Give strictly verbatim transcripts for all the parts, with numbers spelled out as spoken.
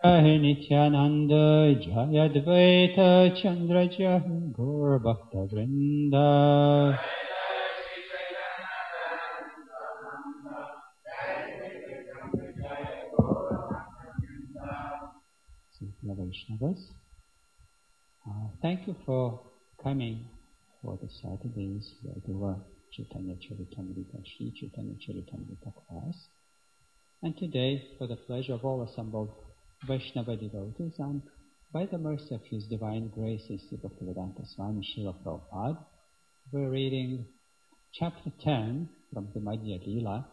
Jai Nityananda, Jai Advaita Chandra Jai Gaur Bhakta Vrinda. Vaishnavas, uh, thank you for coming for the Saturday's regular Chaitanya Charitamrita, Sri Chaitanya Charitamrita class. And today, for the pleasure of all assembled Vaishnava devotees, and by the mercy of His Divine Graces, Sri Bhaktivedanta Swami Srila Prabhupada, we're reading chapter ten from the Madhya Lila,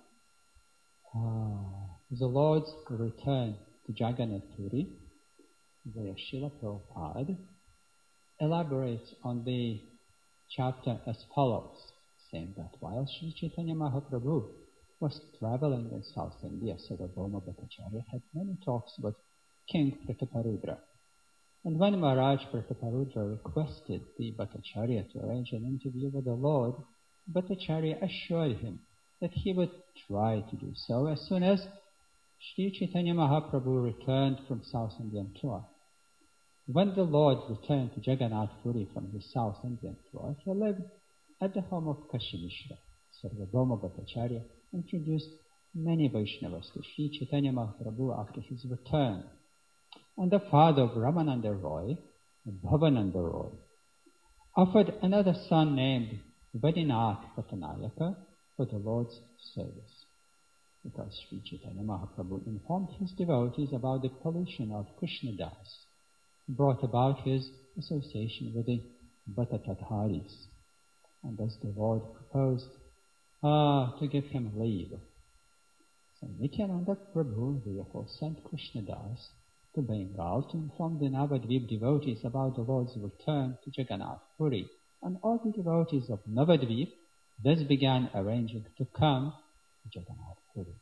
uh, the Lord's return to Jagannath Puri, where Srila Prabhupada elaborates on the chapter as follows, saying that while Sri Chaitanya Mahaprabhu was traveling in South India, Sarvabhauma Bhattacharya had many talks with King Prataparudra. And when Maharaj Prataparudra requested the Bhattacharya to arrange an interview with the Lord, Bhattacharya assured him that he would try to do so as soon as Sri Chaitanya Mahaprabhu returned from South Indian tour. When the Lord returned to Jagannath Puri from his South Indian tour, he lived at the home of Kashi Mishra. Sarvabhauma Bhattacharya introduced many Vaishnavas to Sri Chaitanya Mahaprabhu after his return. And the father of Ramananda Roy, Bhavananda Roy, offered another son named Vadinath Patanayaka for the Lord's service, because Sri Chaitanya Mahaprabhu informed his devotees about the pollution of Krishnadas, brought about his association with the Bhattatadharis. And thus the Lord proposed uh, to give him leave. So Nityananda Prabhu therefore sent Krishnadas to Bengal to inform the Navadvip devotees about the Lord's return to Jagannath Puri. And all the devotees of Navadvip thus began arranging to come to Jagannath Puri.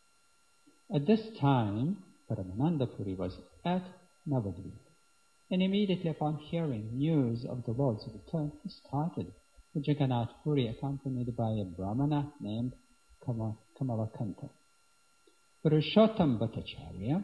At this time, Paramananda Puri was at Navadvip. And immediately upon hearing news of the Lord's return, he started to Jagannath Puri accompanied by a Brahmana named Kama, Kamalakanta. Purushottam Bhattacharya,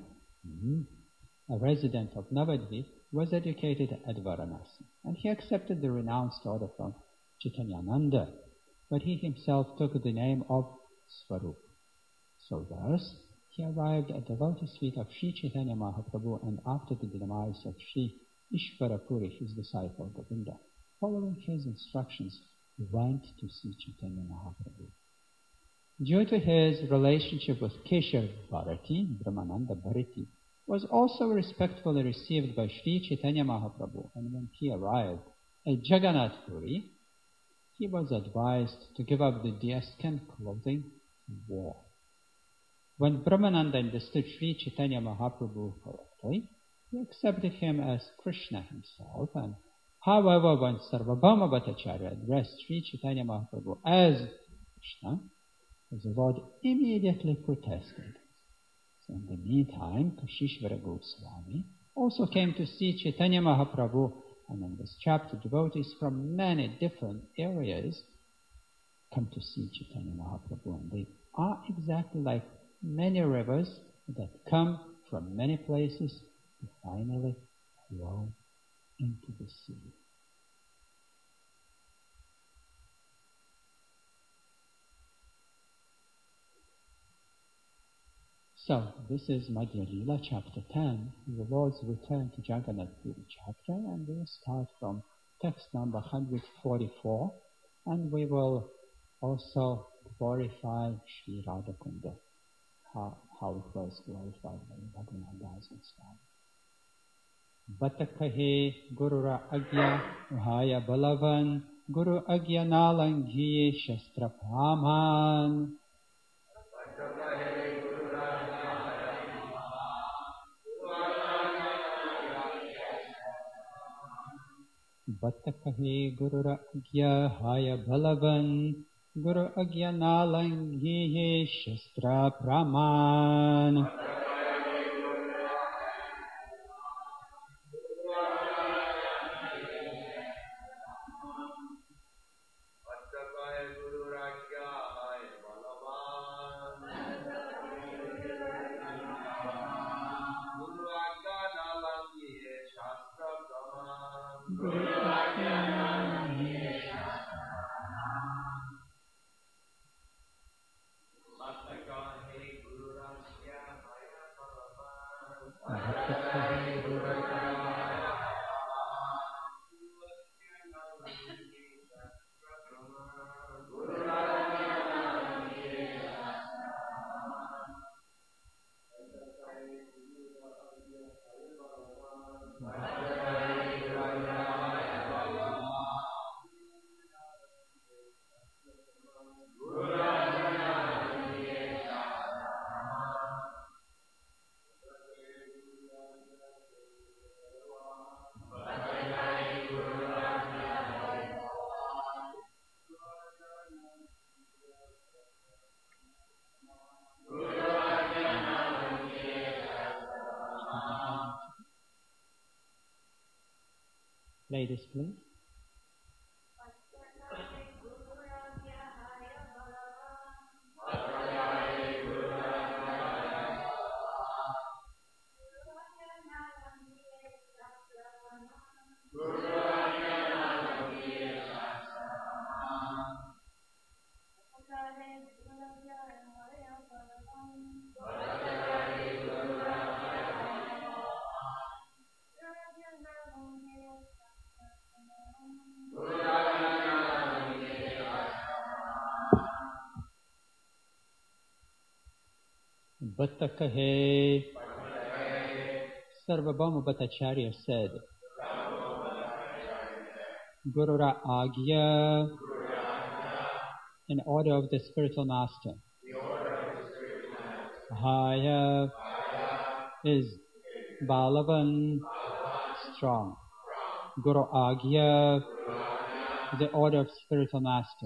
a resident of Navadvip, was educated at Varanasi, and he accepted the renounced order from Chaitanyananda, but he himself took the name of Swarup. So thus, he arrived at the lotus feet of Sri Chaitanya Mahaprabhu, and after the demise of Sri Ishvara Puri, his disciple Govinda, following his instructions, he went to see Chaitanya Mahaprabhu. Due to his relationship with Keshav Bharati, Brahmananda Bharati was also respectfully received by Sri Chaitanya Mahaprabhu, and when he arrived at Jagannath Puri, he was advised to give up the deerskin clothing and wore. When Brahmananda understood Sri Chaitanya Mahaprabhu correctly, he accepted him as Krishna himself, and however, when Sarvabhauma Bhattacharya addressed Sri Chaitanya Mahaprabhu as Krishna, the Lord immediately protested. So in the meantime, Kashishvara Goswami also came to see Chaitanya Mahaprabhu, and in this chapter, devotees from many different areas come to see Chaitanya Mahaprabhu, and they are exactly like many rivers that come from many places to finally flow into the sea. So, this is Madhya Lila, chapter ten, the Lord's return to Jagannath Puri chapter, and we'll start from text number one hundred forty-four, and we will also glorify Sri Radhakunda, how, how it was glorified by Bhagavan Das and Swami. Bata kahe Gurura Agya Uhaya Balavan Guru Agya Nalangi Shastra Praman. Bata kahe Gurura Agya Haya Balavan Guru Agya Nalangi Shastra Praman. Ladies, please. Bhattakahe Sarvabhauma Bhattacharya said, Gurura Agya, in order of the spiritual master. Haya is Balavan, strong. Guru Agya, the order of spiritual master.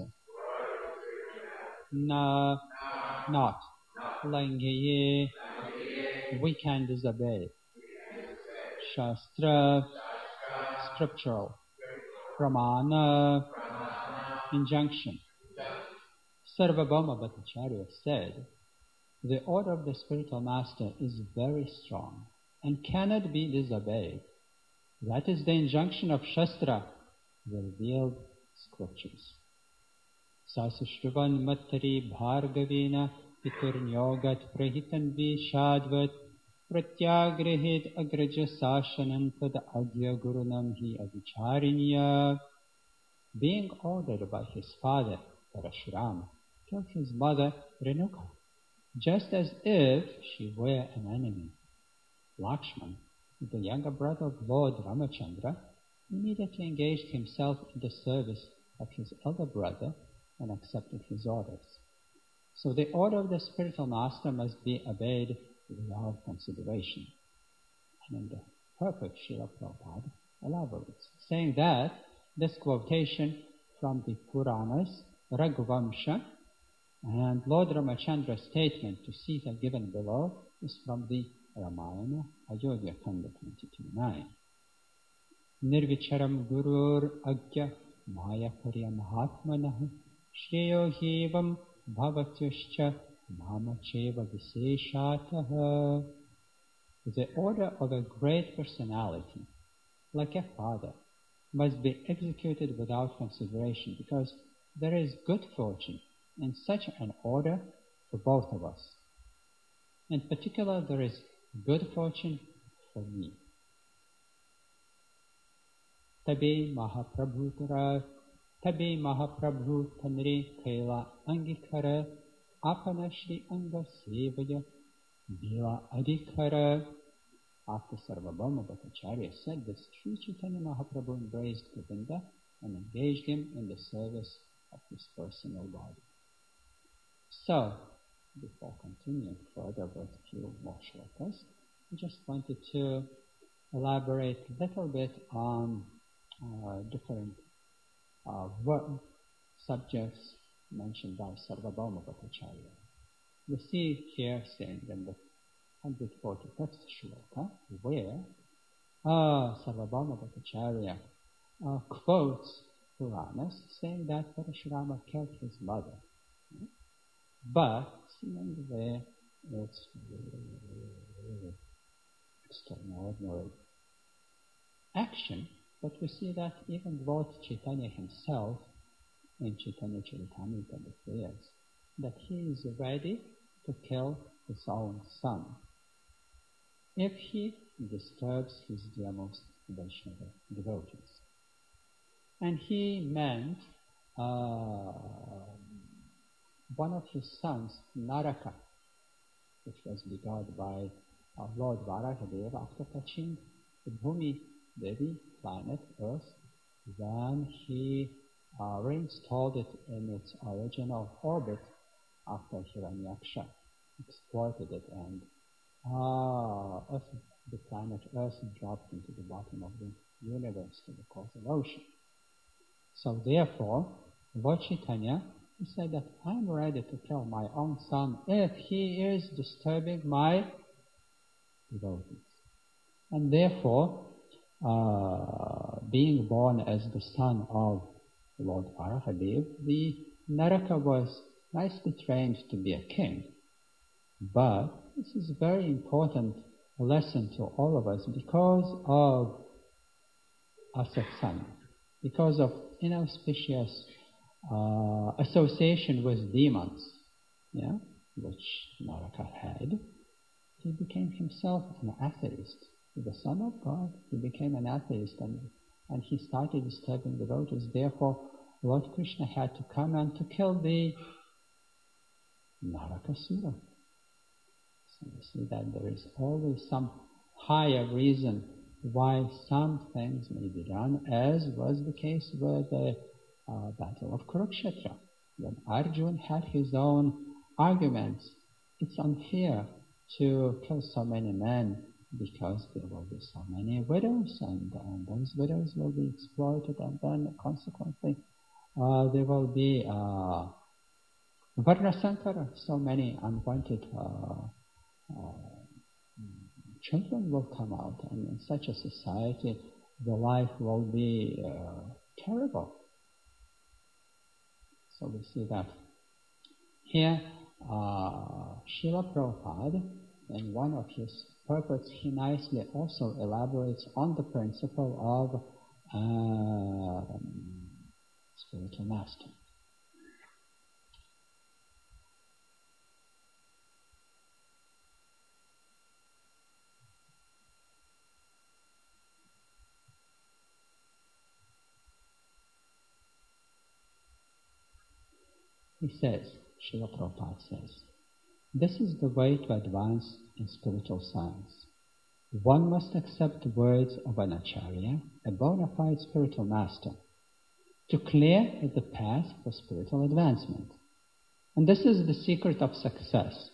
Na, not. Langaye, we can disobey. Shastra, scriptural. Pramana, injunction. Sarvabhauma Bhattacharya said, the order of the spiritual master is very strong and cannot be disobeyed. That is the injunction of Shastra, the revealed scriptures. Sasushruvan Mattari Bhargavena Piturnyogat Prahitan Vishadvat Pratyagrahit Agraja Sashanam Tad Agya Gurunam Hi Avichariniya. Being ordered by his father, Parashurama, killed his mother, Renuka, just as if she were an enemy. Lakshman, the younger brother of Lord Ramachandra, immediately engaged himself in the service of his elder brother and accepted his orders. So the order of the spiritual master must be obeyed without consideration. And in the purport, Srila Prabhupada elaborates, saying that this quotation from the Puranas, Raghuvamsha, and Lord Ramachandra's statement to Sita given below is from the Ramayana, Ayodhya Kanda twenty-two nine. Nirvicharam Gurur Agya Maya Karya Mahatmanah Shreyo Hivam Bhavatyuscha Namacheva Viseshataha. The order of a great personality, like a father, must be executed without consideration because there is good fortune in such an order for both of us. In particular, there is good fortune for me. Tabe Mahaprabhu Tabe Mahaprabhu Tanre Kaila Angikara Apana Shri Anga Sevaya Bila Adhikara. After Sarvabhauma Bhattacharya said this, Sri Chaitanya Mahaprabhu embraced Govinda and engaged him in the service of his personal body. So, before continuing further with a few more shlokas, I just wanted to elaborate a little bit on uh, different uh, subjects mentioned by Sarvabhauma Bhattacharya. We see here saying in the one hundred forty-fifth shloka where uh, Sarvabhauma Bhattacharya uh, quotes Puranas saying that Parashurama killed his mother. But seeing there it's really, really extraordinary action But we see that even Lord Chaitanya himself, in Chaitanya Charitamrita declares that he is ready to kill his own son if he disturbs his dearmost Vaishnava devotees. And he meant uh, one of his sons, Naraka, which was begot by uh, Lord Varagadeva after touching the Bhumi Devi planet Earth. Then he uh, reinstalled it in its original orbit after Hiranyaksha exploited it, and uh, Earth, the planet Earth dropped into the bottom of the universe to the causal ocean. So therefore, Lord Chaitanya, he said that I'm ready to kill my own son if he is disturbing my devotees. And therefore, uh, being born as the son of Lord Varahadev, the Naraka was nicely trained to be a king. But this is a very important lesson to all of us because of asatsanga, because of inauspicious uh, association with demons, yeah, which Naraka had. He became himself an atheist. The son of God, he became an atheist, and, and he started disturbing devotees. Therefore, Lord Krishna had to come and to kill the Narakasura. So you see that there is always some higher reason why some things may be done, as was the case with the uh, Battle of Kurukshetra. When Arjuna had his own arguments, it's unfair to kill so many men because there will be so many widows, and, and those widows will be exploited, and then consequently uh, there will be uh, Varna Sankara, so many unwanted uh, uh, children will come out, and in such a society the life will be uh, terrible. So we see that here uh, Srila Prabhupada, in one of his purports, he nicely also elaborates on the principle of uh, spiritual master. He says, Srila Prabhupada says, this is the way to advance in spiritual science. One must accept the words of an acharya, a bona fide spiritual master, to clear the path for spiritual advancement. And this is the secret of success.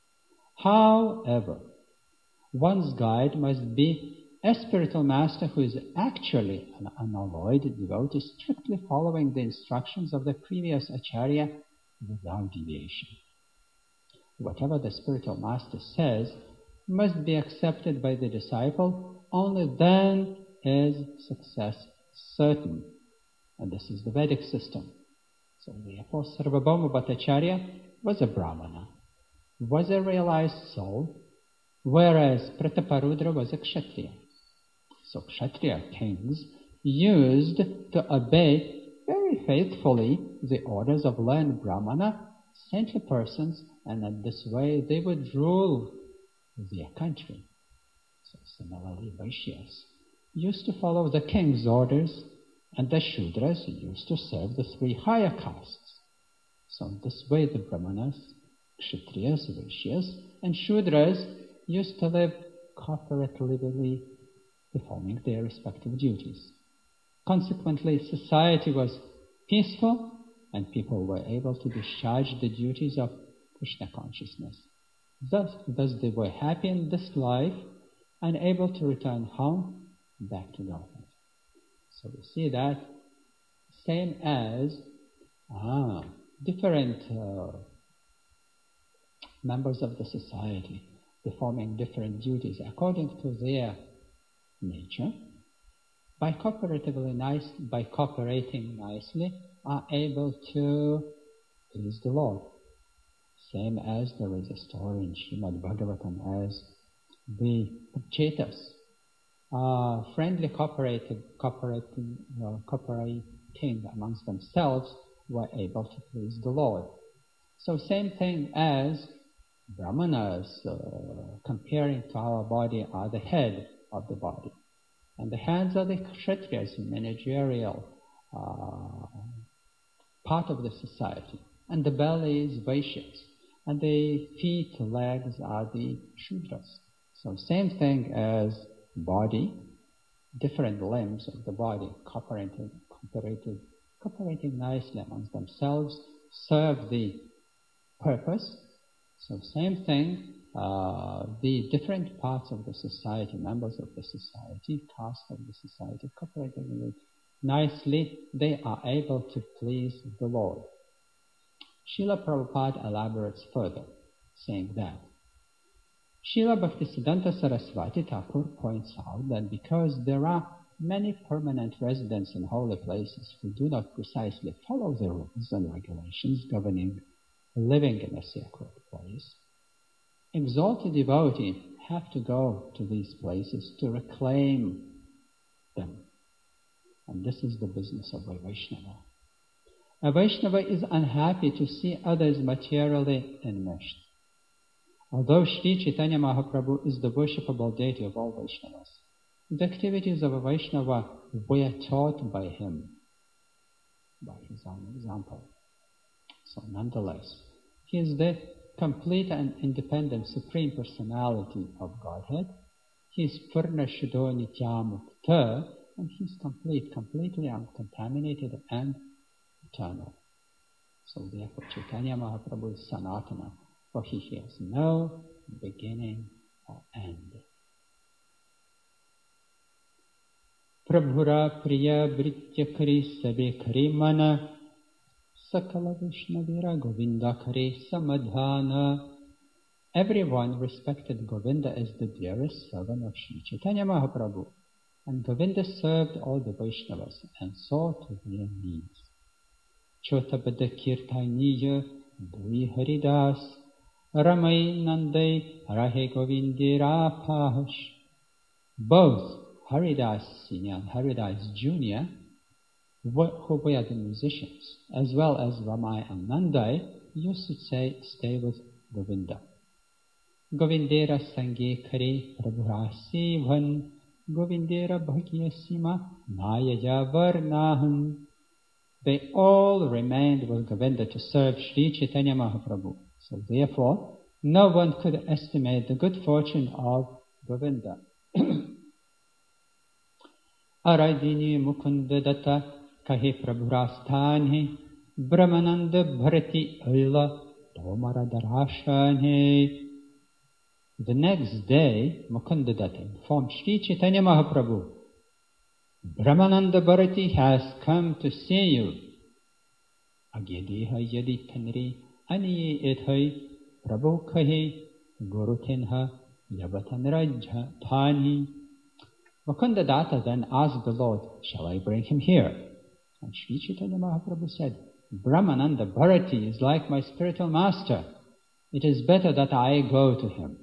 However, one's guide must be a spiritual master who is actually an unalloyed devotee, strictly following the instructions of the previous acharya without deviation. Whatever the spiritual master says must be accepted by the disciple, only then is success certain. And this is the Vedic system. So therefore Sarvabhauma Bhattacharya was a Brahmana, was a realized soul, whereas Prataparudra was a Kshatriya. So Kshatriya kings used to obey very faithfully the orders of learned Brahmana, saintly persons, and in this way they would rule their country. So similarly, Vaishyas used to follow the king's orders, and the Shudras used to serve the three higher castes. So in this way the Brahmanas, Kshatriyas, Vaishyas, and Shudras used to live cooperatively, performing their respective duties. Consequently, society was peaceful, and people were able to discharge the duties of Krishna consciousness. Thus, thus they were happy in this life and able to return home back to Godhead. So we see that same as ah, different uh, members of the society performing different duties according to their nature, by cooperatively nice, by cooperating nicely, are able to please the Lord. Same as there is a story in Srimad Bhagavatam as the Chetas uh, friendly cooperating, cooperating, uh, cooperating amongst themselves were able to please the Lord. So same thing as Brahmanas, uh, comparing to our body, are the head of the body. And the hands are the Kshatriyas, managerial uh, part of the society. And the belly is Vaishyas. And the feet, legs are the Shudras. So same thing as body, different limbs of the body cooperating, cooperating, cooperating nicely amongst themselves, serve the purpose. So same thing, uh, the different parts of the society, members of the society, caste of the society, cooperating nicely, they are able to please the Lord. Srila Prabhupada elaborates further, saying that Srila Bhaktisiddhanta Saraswati Thakur points out that because there are many permanent residents in holy places who do not precisely follow the rules and regulations governing living in a sacred place, exalted devotees have to go to these places to reclaim them. And this is the business of a Vaishnava. A Vaishnava is unhappy to see others materially enmeshed. Although Sri Chaitanya Mahaprabhu is the worshipable deity of all Vaishnavas, the activities of a Vaishnava were taught by him, by his own example. So nonetheless, he is the complete and independent Supreme Personality of Godhead. He is Purna Shuddho Nityamukta, and he is complete, completely uncontaminated and eternal. So therefore Chaitanya Mahaprabhu is Sanatana, for he has no beginning or end. Prabhura Priya Britya Kari Sabe Kari Mana Sakala Vishnavira Govinda Kari Samadhana. Everyone respected Govinda as the dearest servant of Sri Chaitanya Mahaprabhu, and Govinda served all the Vaishnavas and saw to their needs. Chotabada Kirtaniya Dui Haridas Ramai Nandai Rahe Govindira Pahash. Both Haridas Senior and Haridas Junior, who were the musicians, as well as Ramai and Nandai, used to say, stay with Govinda. Govindera Sange Kare Prabhurasi Van Govindera Bhagyasima Nayaya Varnahan. They all remained with Govinda to serve Sri Chaitanya Mahaprabhu. So therefore, no one could estimate the good fortune of Govinda. Aradini Mukunda Datta Kahi Prabhurasthani Brahmananda Bharati Aila Tomara Darashani. The next day, Mukunda Datta informed Sri Chaitanya Mahaprabhu, Brahmananda Bharati has come to see you. Agyadeha yadi tanri aniye ethai Prabhu kahi gurutinha yabatanrajha thani. Mukunda Datta then asked the Lord, shall I bring him here? And Sri Chaitanya Mahaprabhu said, Brahmananda Bharati is like my spiritual master. It is better that I go to him.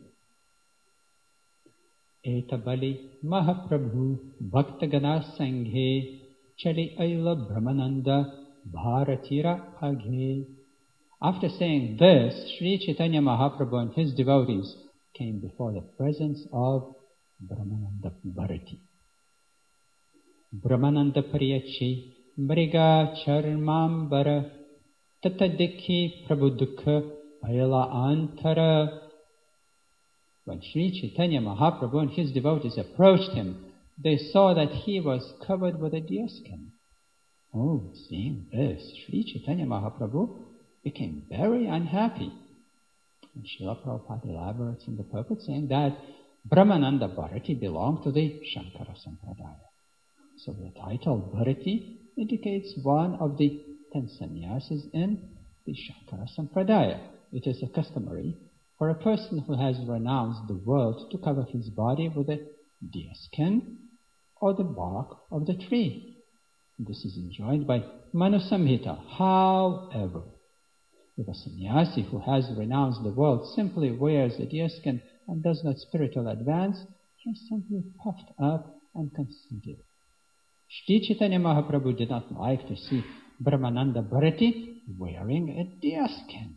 Etabali Mahaprabhu Bhaktagana Sanghe Chali Aila Brahmananda Bharatira Aghe. After saying this, Sri Chaitanya Mahaprabhu and his devotees came before the presence of Brahmananda Bharati. Brahmananda Priyachi Mriga Charmambara Tatadikhi Prabhudukha Ayala Antara. When Sri Chaitanya Mahaprabhu and his devotees approached him, they saw that he was covered with a deerskin. Oh, seeing this, Sri Chaitanya Mahaprabhu became very unhappy. And Srila Prabhupada elaborates in the purport saying that Brahmananda Bharati belonged to the Shankara Sampradaya. So the title Bharati indicates one of the ten sannyasis in the Shankara Sampradaya. It is a customary for a person who has renounced the world to cover his body with a deerskin or the bark of the tree. This is enjoined by Manu Samhita. However, if a sannyasi who has renounced the world simply wears a deerskin and does not spiritually advance, he is simply puffed up and conceited. Shri Chaitanya Mahaprabhu did not like to see Brahmananda Bharati wearing a deerskin.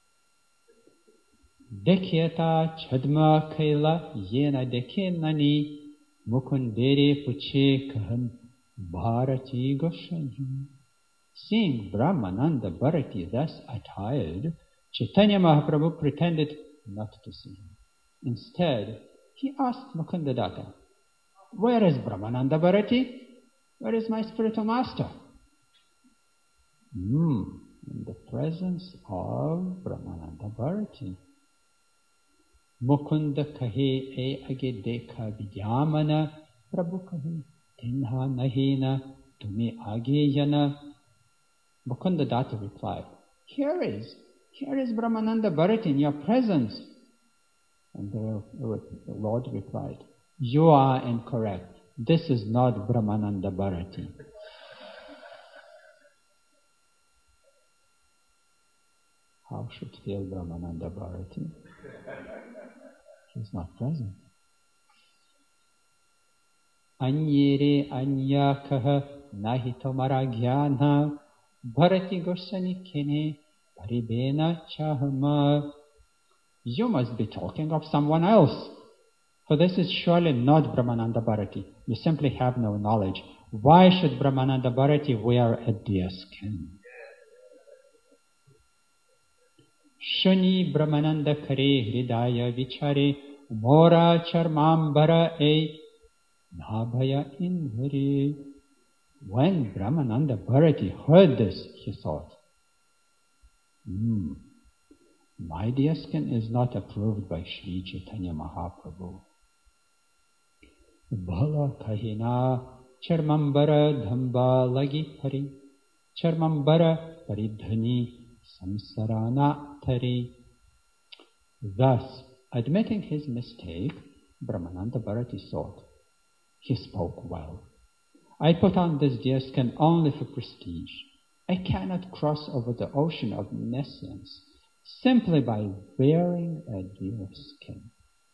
Dekyata chadma kaila yena dekhenani mukundere puche kahan Bharati Goswami. Seeing Brahmananda Bharati thus attired, Chaitanya Mahaprabhu pretended not to see him. Instead, he asked Mukundadatta, "Where is Brahmananda Bharati? Where is my spiritual master?" Hmm, in the presence of Brahmananda Bharati. Mukunda kahe e age dekha vidyamana, Prabhu kahe tinha nahina tumi age yana. Mukundadatta replied, Here is, here is Brahmananda Bharati in your presence. And the Lord replied, You are incorrect. This is not Brahmananda Bharati. How should feel Brahmananda Bharati? He is not present. Anyere anyakaha nahi tomara jnana Bharati Goswami kene paribena chahama. You must be talking of someone else. For this is surely not Brahmananda Bharati. You simply have no knowledge. Why should Brahmananda Bharati wear a deer skin? Shuni Brahmananda kare hridaya vichare mora charmambara e nabhaya indhari. When Brahmananda Bharati heard this, he thought, hmm, my deerskin is not approved by Sri Chaitanya Mahaprabhu. Bhala kahina charmambara dhamba lagi pari charmambara paridhani samsarana tari. Thus, admitting his mistake, Brahmananda Bharati thought, he spoke well. I put on this deerskin only for prestige. I cannot cross over the ocean of nescience simply by wearing a deerskin.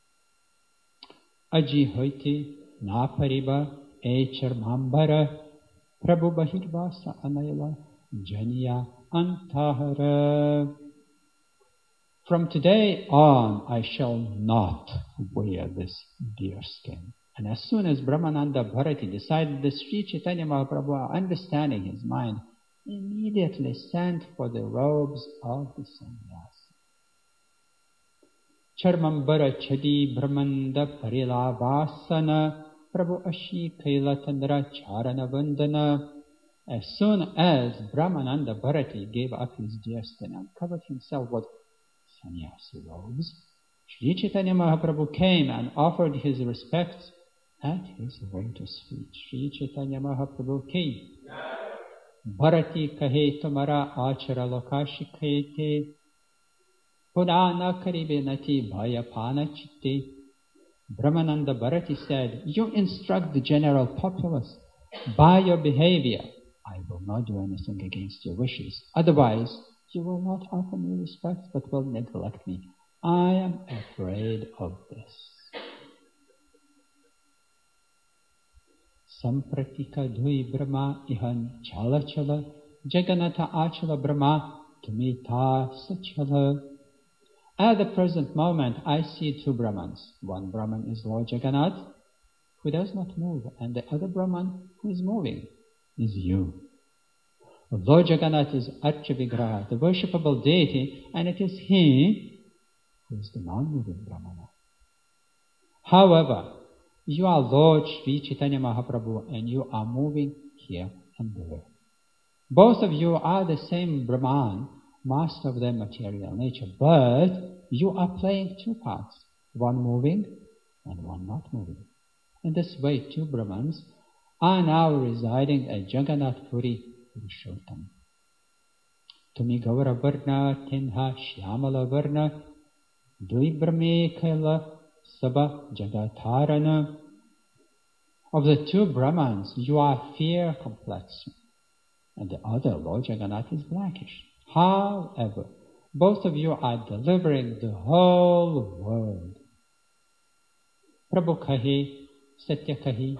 Aji hoiti na pariba e charmambara prabhu bahirvasa anayala janiya antahara. From today on, I shall not wear this deerskin. And as soon as Brahmananda Bharati decided that Sri Chaitanya Mahaprabhu, understanding his mind, immediately sent for the robes of the sannyasi. Charmambara chadi Brahmanda parilavasana Prabhu ashi kailatandra charana vandana. As soon as Brahmananda Bharati gave up his deerskin and covered himself with sannyasi robes, Sri Chaitanya Mahaprabhu came and offered his respects at his lotus feet. Sri Chaitanya Mahaprabhu ki Bharati kahe tumara achara lokashi kahete purana karibe nati bhayapana chitte. Brahmananda Bharati said, You instruct the general populace. By your behavior, I will not do anything against your wishes. Otherwise, you will not offer me respect but will neglect me. I am afraid of this. Sampratika dhui brahma ihan chala chala jaganata achala brahma tumita sachala. At the present moment, I see two Brahmans. One Brahman is Lord Jagannath, who does not move, and the other Brahman, who is moving, is you. Lord Jagannath is Archa Vigraha, the worshipable deity, and it is he who is the non-moving Brahmana. However, you are Lord Sri Chaitanya Mahaprabhu, and you are moving here and there. Both of you are the same Brahman, master of their material nature, but you are playing two parts, one moving and one not moving. In this way, two Brahmans are now residing at Jagannath Puri Purushottam. Tumi Gaura Varna Tinha Shyamala Varna Dui Brahme Kaila Sabha Jagatharana. Of the two Brahmans, you are fair complexion, and the other, Lord Jagannath, is blackish. However, both of you are delivering the whole world. Prabhu kahi, Satya kahi,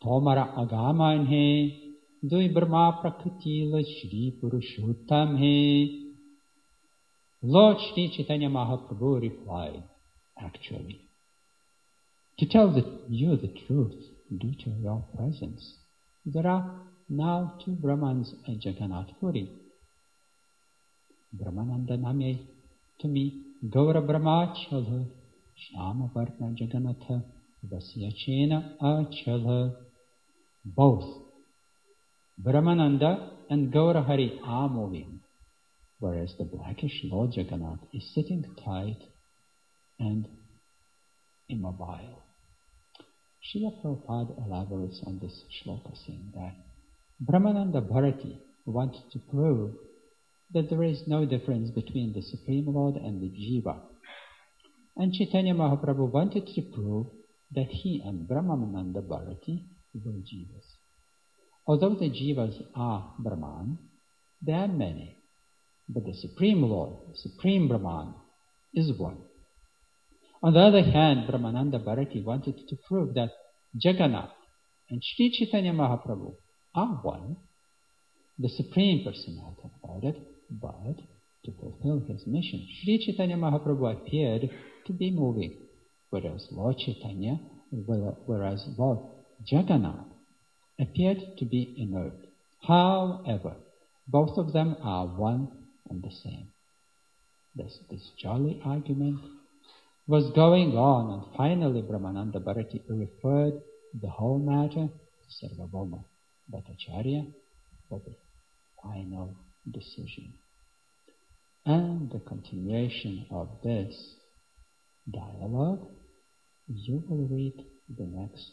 Tomara Agaman He, Dui Brahma Prakritila Shri Purushottam He. Lord Shri Chaitanya Mahaprabhu replied, actually, to tell the, you the truth, due to your presence, there are now two Brahmans at Jagannath Puri. Brahmananda Name to me, Gaura Brahmachala, Shyama Varna Jagannatha, Vasyachena Achala. Both Brahmananda and Gaura Hari are moving, whereas the blackish Lord Jagannath is sitting tight and immobile. Srila Prabhupada elaborates on this shloka saying that Brahmananda Bharati wanted to prove that there is no difference between the Supreme Lord and the Jiva. And Chaitanya Mahaprabhu wanted to prove that he and Brahmananda Bharati were Jivas. Although the Jivas are Brahman, there are many, but the Supreme Lord, the Supreme Brahman, is one. On the other hand, Brahmananda Bharati wanted to prove that Jagannath and Sri Chaitanya Mahaprabhu are one, the Supreme Personality of Godhead, but to fulfill his mission, Sri Chaitanya Mahaprabhu appeared to be moving, whereas Lord Chaitanya, whereas Lord Jagannath appeared to be inert. However, both of them are one and the same. This, this jolly argument was going on, and finally Brahmananda Bharati referred the whole matter to Sarvabhauma Bhattacharya for the final decision. And the continuation of this dialogue you will read the next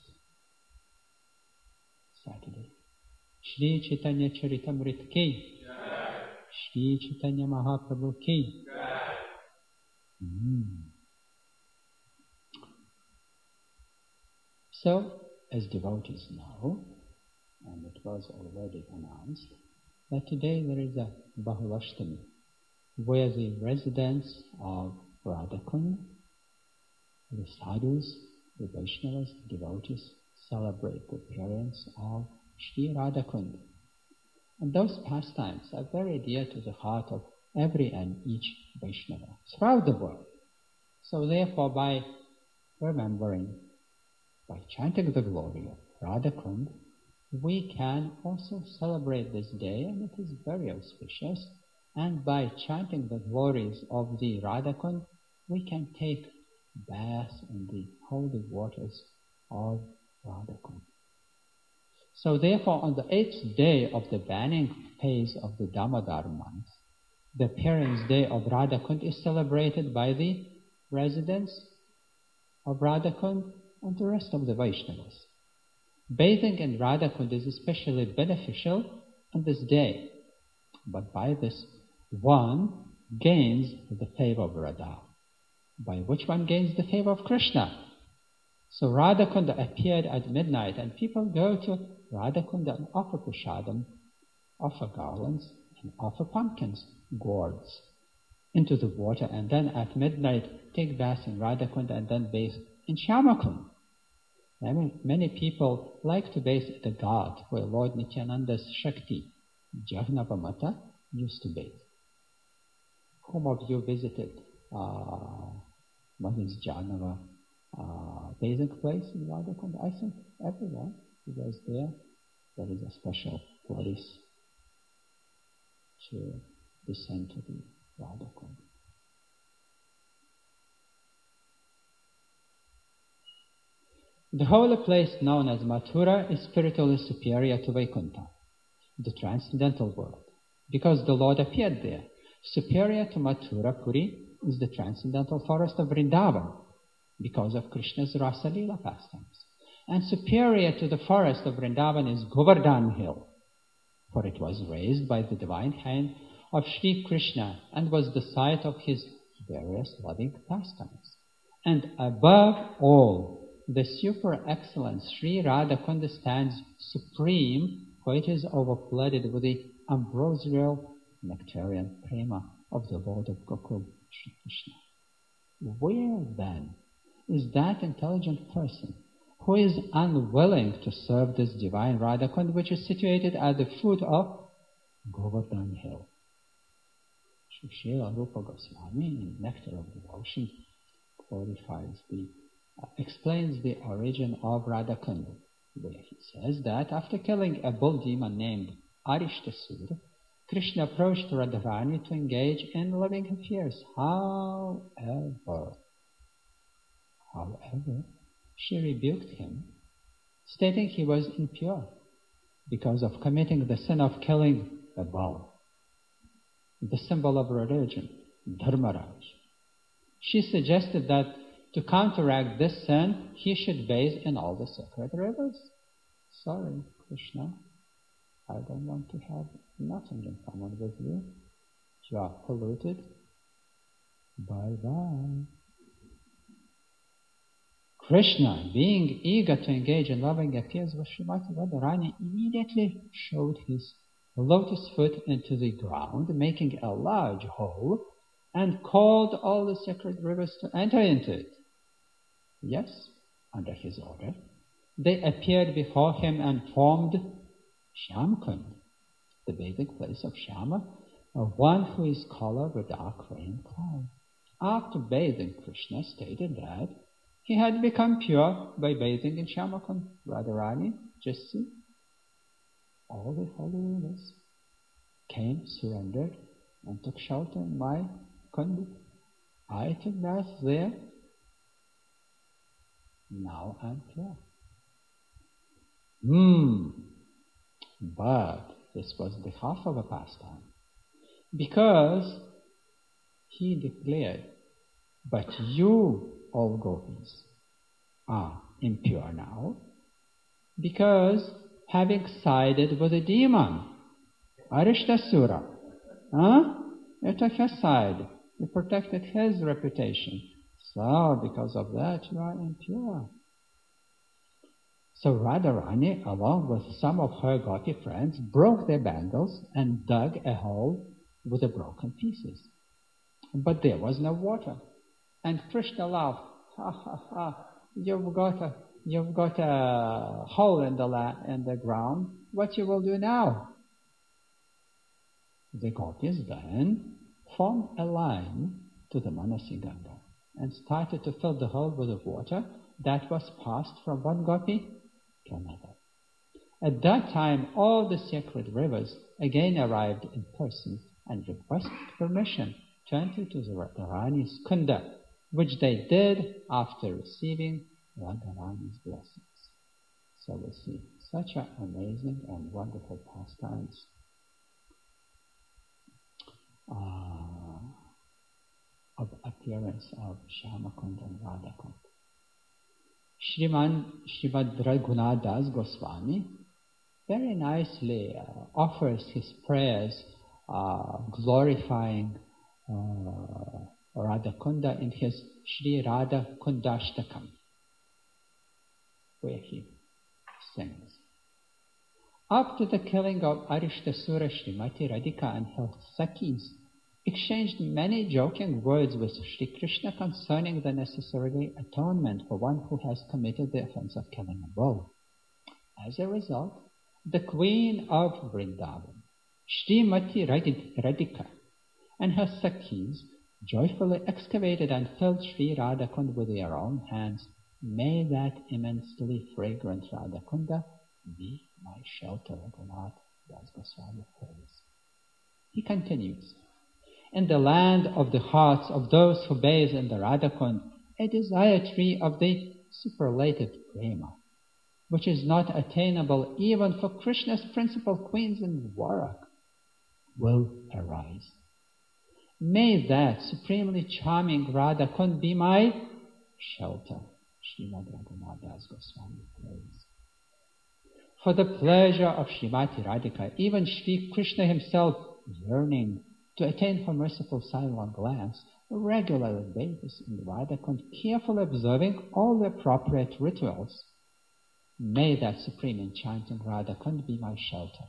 Saturday. Shri Chaitanya Charitamrita Ki, Shri Chaitanya Mahaprabhu Ki. Mm. So, as devotees know, and it was already announced, that today there is a Bahulashtami, where the residents of Radhakund, the sadhus, the Vaishnavas, the devotees, celebrate the appearance of Shri Radhakund. And those pastimes are very dear to the heart of every and each Vaishnava throughout the world. So therefore, by remembering, by chanting the glory of Radhakund, we can also celebrate this day, and it is very auspicious. And by chanting the glories of the Radhakund, we can take bath in the holy waters of Radhakund. So therefore, on the eighth day of the banning phase of the Damodar month, the appearance day of Radhakund is celebrated by the residents of Radhakund and the rest of the Vaishnavas. Bathing in Radhakund is especially beneficial on this day, but by this one gains the favor of Radha, by which one gains the favor of Krishna. So Radhakund appeared at midnight, and people go to Radhakund and offer prasadam, offer garlands, and offer pumpkins, gourds, into the water, and then at midnight take bath in Radhakund and then bathe in Shyamakund. Many, many people like to bathe at the Ghat, where Lord Nityananda's Shakti, Jagnavamata, used to bathe. Whom of you visited uh, Maha's Jahnava uh, bathing place in Radhakund? I think everyone who was there, there is a special place to descend to the Radhakund. The holy place known as Mathura is spiritually superior to Vaikuntha, the transcendental world, because the Lord appeared there. Superior to Mathura Puri is the transcendental forest of Vrindavan, because of Krishna's Rasa Leela pastimes. And superior to the forest of Vrindavan is Govardhan Hill, for it was raised by the divine hand of Sri Krishna and was the site of his various loving pastimes. And above all, the super excellent Sri Radhakunda stands supreme, for it is overflooded with the ambrosial nectarian prema of the Lord of Gokul, Sri Krishna. Where then is that intelligent person who is unwilling to serve this divine Radhakund, which is situated at the foot of Govardhan Hill. Srila Rupa Goswami in Nectar of Devotion glorifies the, uh, explains the origin of Radhakund, where he says that after killing a bull demon named Arishtasura, Krishna approached Radharani to engage in loving affairs. However, however, she rebuked him, stating he was impure because of committing the sin of killing a bull, the symbol of religion, Dharmaraj. She suggested that to counteract this sin, he should bathe in all the sacred rivers. Sorry, Krishna, I don't want to have nothing in common with you. You are polluted. Bye-bye. Krishna, being eager to engage in loving affairs with Srimati Radharani, immediately showed his lotus foot into the ground, making a large hole, and called all the sacred rivers to enter into it. Yes, under his order, they appeared before him and formed Shyamkund, the bathing place of Shyama, one who is colored with dark rain cloud. After bathing, Krishna stated that he had become pure by bathing in Shyamakund. Radharani, just see, all the holy rivers came, surrendered, and took shelter in my kundi. I took bath there. Now I'm pure. Hmm. But this was the half of a pastime, because he declared, but you, all gopis, are impure now, because having sided with a demon, Arishtasura, huh? you took his side, you protected his reputation, so because of that you are impure. So Radharani, along with some of her gopi friends, broke their bangles and dug a hole with the broken pieces. But there was no water. And Krishna laughed, ha ha ha, you've got a, you've got a hole in the, la- in the ground, what you will do now? The gopis then formed a line to the Manasi Ganga and started to fill the hole with the water that was passed from one gopi to another. At that time, all the sacred rivers again arrived in person and requested permission to enter to the Radharani's kunda, which they did after receiving Radharani's blessings. So we see such an amazing and wonderful pastimes uh, of appearance of Shyamakund and Radhakund. Shriman Srimad Raghunath Das Goswami very nicely uh, offers his prayers uh, glorifying uh, Radhakunda in his Shri Radha Kundashtakam, where he sings. After the killing of Arishtasura, Srimati Radhika and her Sakhis exchanged many joking words with Shri Krishna concerning the necessary atonement for one who has committed the offense of killing a bull. As a result, the queen of Vrindavan, Srimati Radhika, and her Sakhis joyfully excavated and filled Sri Radhakund with their own hands. May that immensely fragrant Radhakunda be my shelter, Raghunath Das Goswami prays. He continues, in the land of the hearts of those who bathe in the Radhakund, a desire tree of the superlative prema, which is not attainable even for Krishna's principal queens in Dwarak, will arise. May that supremely charming Radhakund be my shelter. Srimad Raghunath Das Goswami prays. For the pleasure of Srimati Radhika, even Sri Krishna himself, yearning to attain her merciful sidelong glance, regularly bathes in Radhakund, carefully observing all the appropriate rituals. May that supreme enchanting Radhakund be my shelter.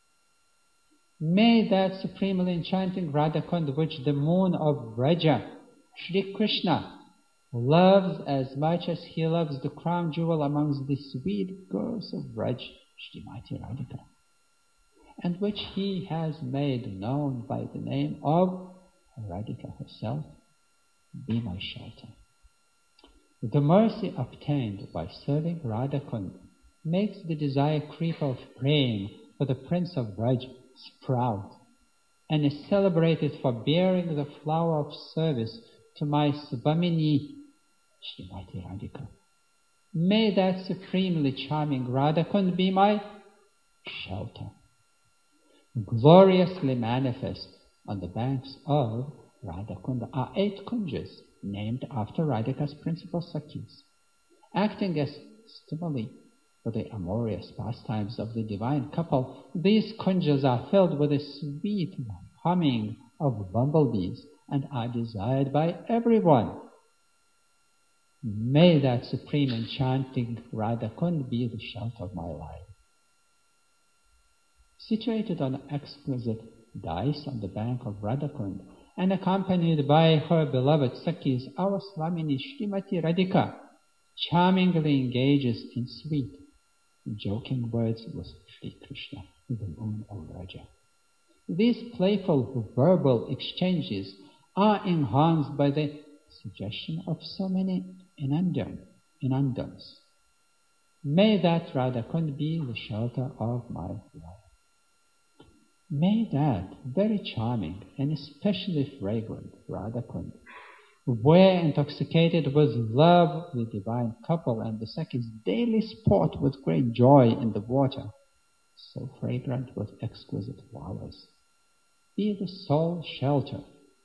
May that supremely enchanting Radhakund, which the moon of Vraja, Shri Krishna, loves as much as he loves the crown jewel amongst the sweet girls of Braj, Shrimati Radhika, and which he has made known by the name of Radhika herself, be my shelter. The mercy obtained by serving Radhakund makes the desire creep of praying for the Prince of Braj sprout, and is celebrated for bearing the flower of service to my Subhamini, Shrimati Radhika. May that supremely charming Radhakund be my shelter. Gloriously manifest on the banks of Radhakund are eight kunjas named after Radhika's principal Sakhis, acting as stimuli for the amorous pastimes of the divine couple. These kunjas are filled with the sweet humming of bumblebees and are desired by everyone. May that supreme enchanting Radhakund be the shelter of my life. Situated on exquisite dais on the bank of Radhakund and accompanied by her beloved Sakhis, our Swamini Shrimati Radhika charmingly engages in sweet, joking words with Sri Krishna, the moon of Raja. These playful verbal exchanges are enhanced by the suggestion of so many inundum, inundums. May that Radhakund be the shelter of my life. May that very charming and especially fragrant Radhakund, where intoxicated with love the divine couple and the Sakhis daily sport with great joy in the water, so fragrant with exquisite flowers, be the sole shelter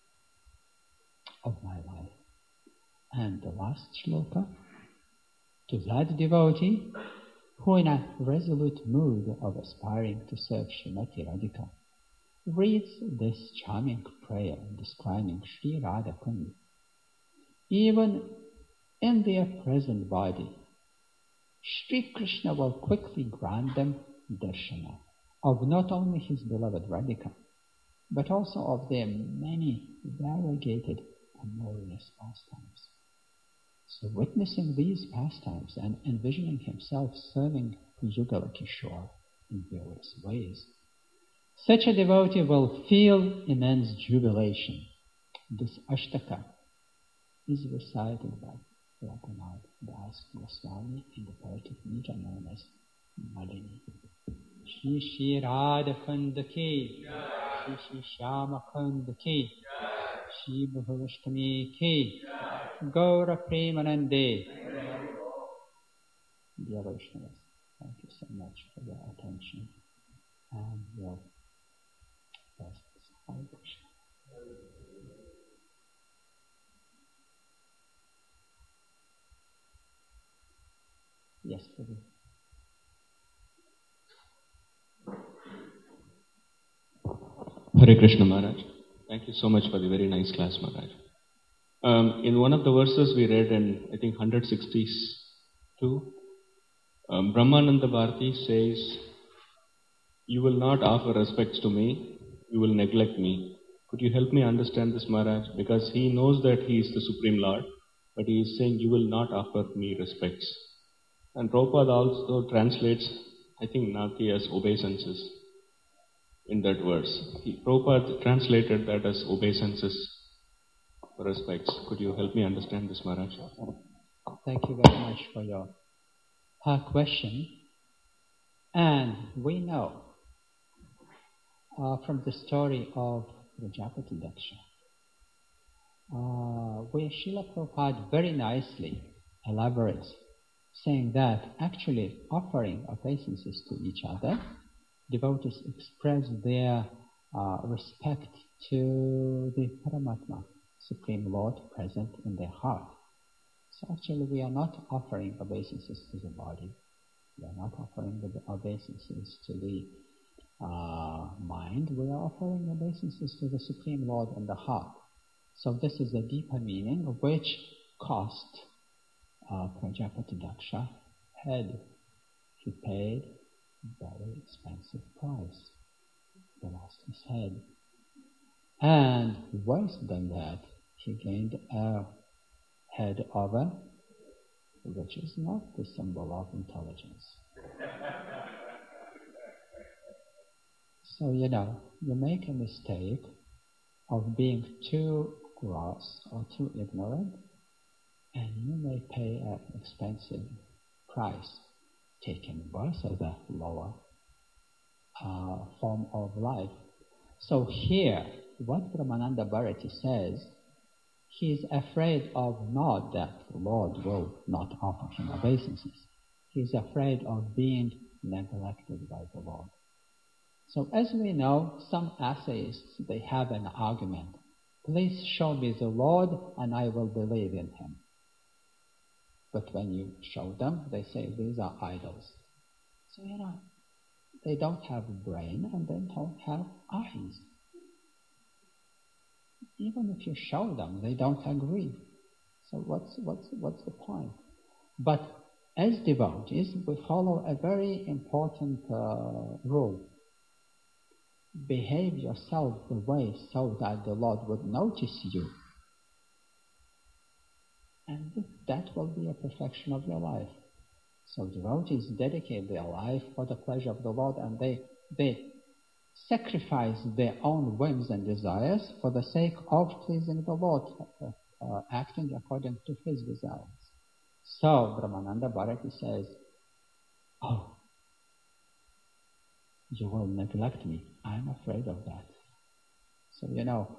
of my life. And the last shloka, to that devotee who in a resolute mood of aspiring to serve Shrimati Radhika reads this charming prayer describing Sri Radhakund, even in their present body, Sri Krishna will quickly grant them darshana of not only his beloved Radhika, but also of their many variegated amorous pastimes. So witnessing these pastimes and envisioning himself serving Yugala Kishore in various ways, such a devotee will feel immense jubilation. This Ashtaka is recited by Raghunath Das Goswami in the poetic meter known as Malini. Shri Shri Radhakund ki, Shri Shri Shyamakund ki, Shri Bhuvashtami ki, Gaura Premanande. Dear Vaishnavas, thank you so much for your attention and your presence. Hare Krishna. Yes, Prabhu. Hare Krishna Maharaj. Thank you so much for the very nice class, Maharaj. Um, in one of the verses we read in, I think, one sixty-two, um, Brahmananda Bharati says, "You will not offer respects to me, you will neglect me." Could you help me understand this, Maharaj? Because he knows that he is the Supreme Lord, but he is saying, "You will not offer me respects." And Prabhupada also translates, I think, Nati as obeisances in that verse. He, Prabhupada translated that as obeisances for respects. Could you help me understand this, Maharaj? Thank you very much for your uh, question. And we know uh, from the story of Prajapati Daksha, uh, where Srila Prabhupada very nicely elaborates, saying that actually offering obeisances to each other, devotees express their uh, respect to the Paramatma, Supreme Lord present in their heart. So actually we are not offering obeisances to the body, we are not offering the obeisances to the uh, mind, we are offering obeisances to the Supreme Lord in the heart. So this is the deeper meaning which cost uh, Prajapati Daksha had. He paid very expensive price. He lost his head. And worse than that, he gained a head over, which is not the symbol of intelligence. So, you know, you make a mistake of being too gross or too ignorant, and you may pay an expensive price, taking birth as a lower uh, form of life. So here, what Brahmananda Bharati says, he is afraid of not that the Lord will not offer him obeisances. He is afraid of being neglected by the Lord. So as we know, some atheists, they have an argument. Please show me the Lord and I will believe in him. But when you show them, they say these are idols. So, you know, they don't have a brain and they don't have eyes. Even if you show them, they don't agree. So what's, what's, what's the point? But as devotees, we follow a very important uh, rule. Behave yourself the way so that the Lord would notice you. And that will be a perfection of your life. So devotees dedicate their life for the pleasure of the Lord, and they, they sacrifice their own whims and desires for the sake of pleasing the Lord, uh, uh, acting according to his desires. So Brahmananda Bharati says, oh, you will neglect me. I'm afraid of that. So, you know,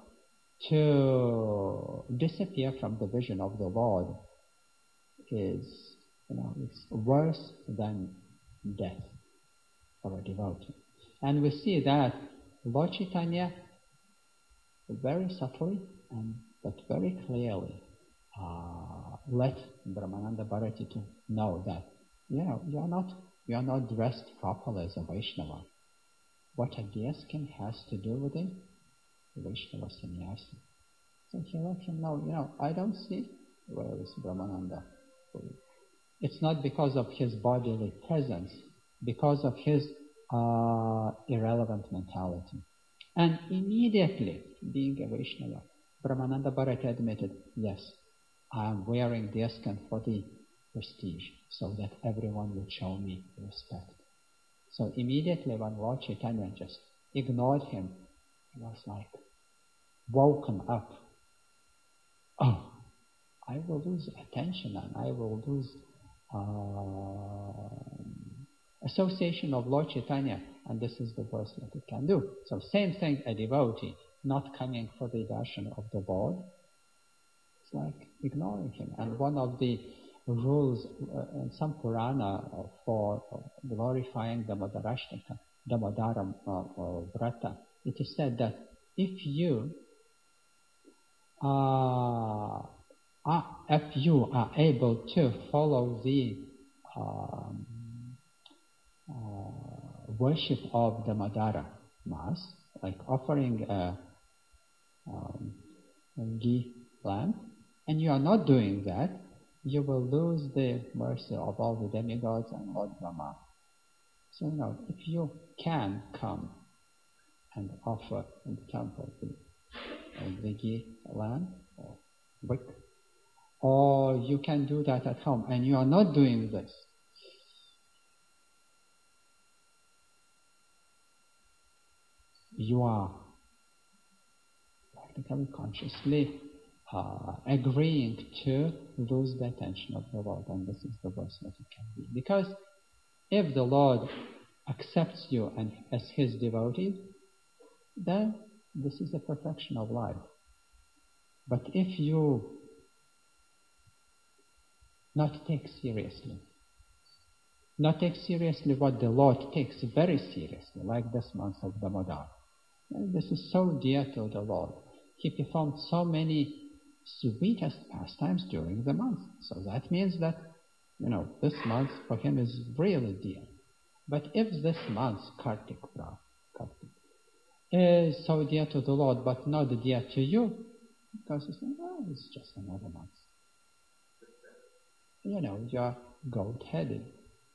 to disappear from the vision of the Lord is, you know, it's worse than death for a devotee. And we see that Lord Chaitanya very subtly and but very clearly uh, let Brahmananda Bharati to know that, you know, you are not you are not dressed properly as a Vaishnava. What a deerskin has to do with it, Vaishnava sannyasi. So he let him know, you know, I don't see where is Brahmananda. It's not because of his bodily presence, because of his uh, irrelevant mentality. And immediately, being a Vaishnava, Brahmananda Bharati admitted, yes, I am wearing deerskin for the prestige, so that everyone will show me respect. So immediately when Lord Chaitanya just ignored him, he was like woken up. Oh, I will lose attention and I will lose uh, association of Lord Chaitanya, and this is the worst that it can do. So same thing, a devotee not coming for the darshan of the Lord, it's like ignoring him. And one of the rules uh, in some Purana uh, for uh, glorifying the Damodarashtaka, Damodara uh, uh, Vrata, it is said that if you uh, are, if you are able to follow the um, uh, worship of the Damodara Mass, like offering a, um, a ghee lamp, and you are not doing that, you will lose the mercy of all the demigods and Lord Brahma. So, you know, if you can come and offer in the temple the, uh, the ghee lamp or wick, or you can do that at home, and you are not doing this, you are practically consciously uh, agreeing to lose the attention of the Lord, and this is the worst that it can be. Because if the Lord accepts you and as his devotee, then this is the perfection of life. But if you not take seriously, not take seriously what the Lord takes very seriously, like this month of Damodar, this is so dear to the Lord. He performed so many sweetest pastimes during the month. So that means that, you know, this month for him is really dear. But if this month, Kartik, Kartik is so dear to the Lord, but not dear to you, because you think, well, it's just another month. You know, you're goat-headed.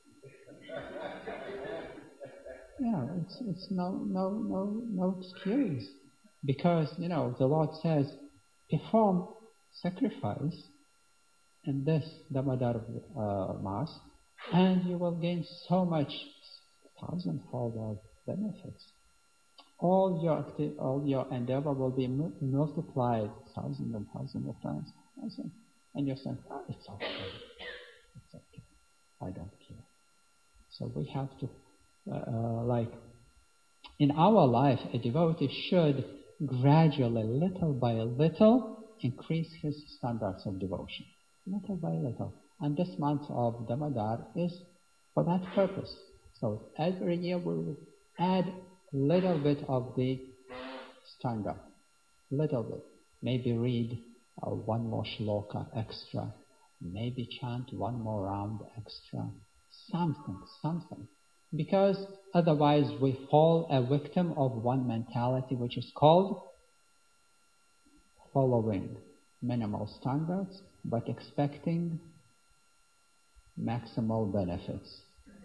Yeah, it's it's no no no no excuse, because you know the Lord says, perform sacrifice in this Damodar uh, Mass, and you will gain so much thousandfold of benefits. All your acti- all your endeavor will be mu- multiplied thousands and thousands of times. And you're saying, oh, it's okay. It's okay. I don't care. So we have to, uh, uh, like, in our life, a devotee should gradually, little by little, increase his standards of devotion. Little by little. And this month of Damodar is for that purpose. So every year we will add a little bit of the standard. Little bit. Maybe read uh, one more shloka extra. Maybe chant one more round extra. Something, something. Because otherwise we fall a victim of one mentality which is called following minimal standards but expecting maximal benefits.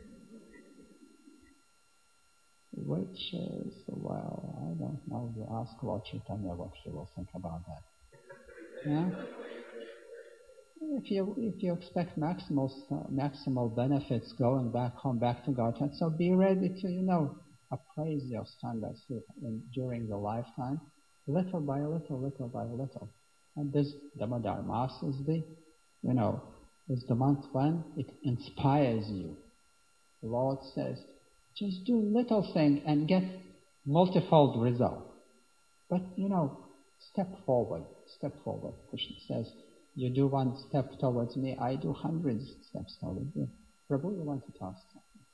Which is, well, I don't know. You ask Lord Chaitanya what he will think about that. Yeah? If you if you expect maximal maximal benefits going back home, back to Godhead, so be ready to, you know, appraise your standards in, during the lifetime, little by little, little by little. And this Damodar Mass is the, you know, is the month when it inspires you. The Lord says, just do little thing and get multifold result. But, you know, step forward, step forward. Krishna says, you do one step towards me, I do hundreds steps towards you. Prabhu, you want to talk something?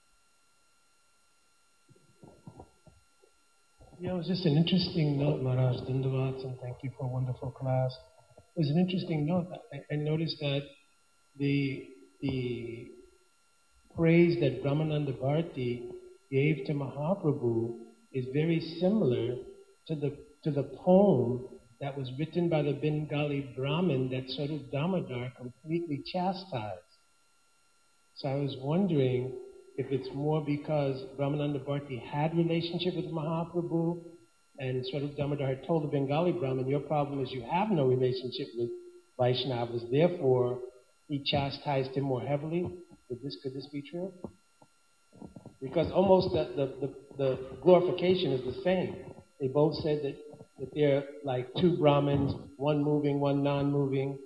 Yeah, it was just an interesting note, Maharaj Dandavat, and thank you for a wonderful class. It was an interesting note. I, I noticed that the the praise that Brahmananda Bharati gave to Mahaprabhu is very similar to the to the poem that was written by the Bengali Brahmin that Swarup Damodar completely chastised. So I was wondering if it's more because Brahmananda Bharati had relationship with Mahaprabhu and Swarup Damodar had told the Bengali Brahmin, your problem is you have no relationship with Vaishnavas, therefore he chastised him more heavily. Could this, could this be true? Because almost the, the, the, the glorification is the same. They both said that, that they're like two Brahmins, one moving, one non-moving.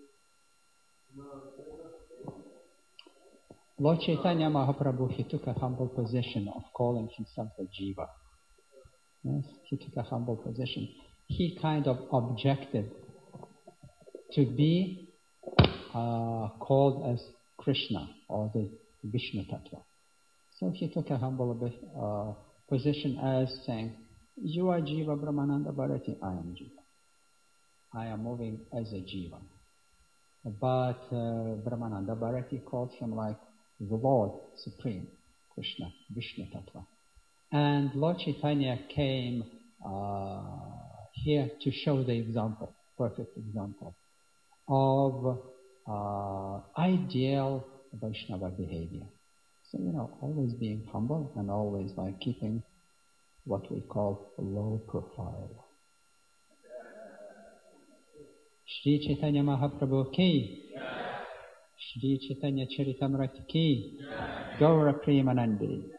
Lord Chaitanya Mahaprabhu, he took a humble position of calling himself a jiva. Yes, he took a humble position. He kind of objected to be uh, called as Krishna or the Vishnu Tattva. So he took a humble uh, position as saying, you are Jiva Brahmananda Bharati, I am Jiva. I am moving as a Jiva. But uh, Brahmananda Bharati called him like the Lord Supreme, Krishna, Vishnu Tattva. And Lord Chaitanya came uh, here to show the example, perfect example, of uh, ideal Vaishnava behavior. So, you know, always being humble and always like keeping what we call low profile. Shri Chaitanya Mahaprabhu ki, Shri Chaitanya Charitamrita ki, Gaura Premanandi.